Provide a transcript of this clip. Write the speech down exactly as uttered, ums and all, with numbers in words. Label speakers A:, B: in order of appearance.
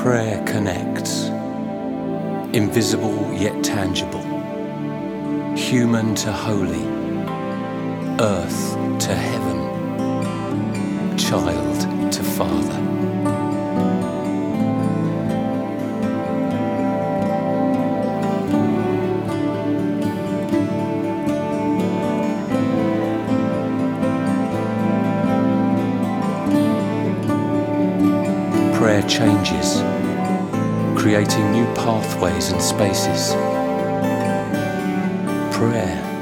A: Prayer connects, invisible yet tangible, human to holy, earth to heaven, child to father. Prayer changes, creating new pathways and spaces. Prayer